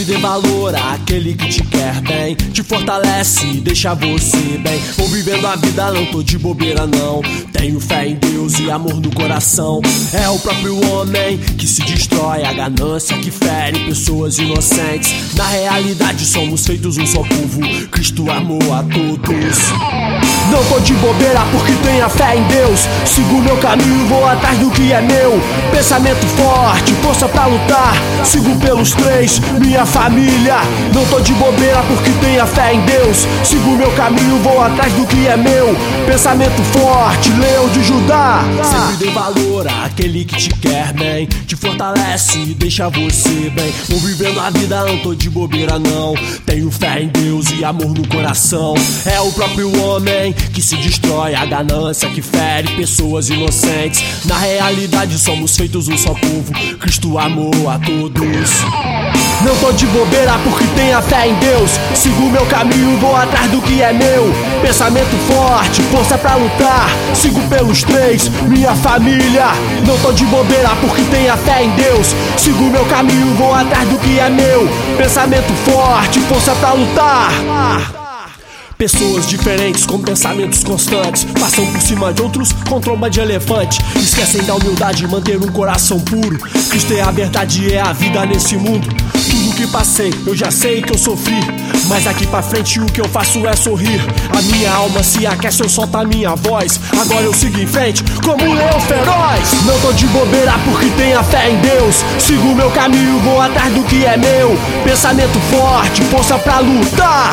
dê valor àquele que te quer bem, te fortalece e deixa você bem. Vou vivendo a vida, não tô de bobeira não. Tenho fé em Deus e amor no coração. É o próprio homem que se destrói, a ganância que fere pessoas inocentes. Na realidade somos feitos um só povo, Cristo amou a todos. Não tô de bobeira porque tenho a fé em Deus. Sigo meu caminho, vou atrás do que é meu. Pensamento forte, força pra lutar. Sigo pelos três, minha família. Não tô de bobeira porque tenho a fé em Deus. Sigo meu caminho, vou atrás do que é meu. Pensamento forte, leão de Judá. Sempre dê valor àquele que te quer bem, te fortalece e deixa você bem. Vou vivendo a vida, não tô de bobeira não. Tenho fé em Deus e amor no coração. É o próprio homem que se destrói, a ganância que fere pessoas inocentes. Na realidade somos feitos um só povo, Cristo amou a todos. Não tô de bobeira porque tenho a fé em Deus. Sigo meu caminho, vou atrás do que é meu. Pensamento forte, força pra lutar. Sigo pelos três, minha família. Não tô de bobeira porque tenho a fé em Deus. Sigo meu caminho, vou atrás do que é meu. Pensamento forte, força pra lutar. Pessoas diferentes com pensamentos constantes passam por cima de outros com tromba de elefante. Esquecem da humildade e manter um coração puro. Cristo é a verdade e é a vida nesse mundo. Tudo que passei, eu já sei que eu sofri, mas daqui pra frente o que eu faço é sorrir. A minha alma se aquece, eu solto a minha voz. Agora eu sigo em frente como um leão feroz. Não tô de bobeira porque tenho a fé em Deus. Sigo meu caminho, vou atrás do que é meu. Pensamento forte, força pra lutar.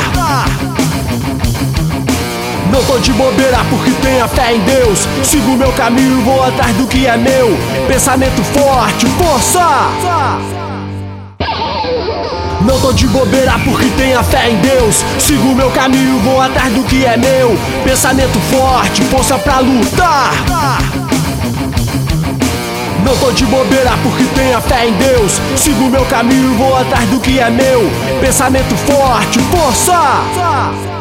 Não tô de bobeira porque tenho a fé em Deus. Sigo meu caminho, vou atrás do que é meu. Pensamento forte, força. Não tô de bobeira porque tenho a fé em Deus. Sigo meu caminho, vou atrás do que é meu. Pensamento forte, força pra lutar. Não tô de bobeira porque tenho a fé em Deus. Sigo meu caminho, vou atrás do que é meu. Pensamento forte, força.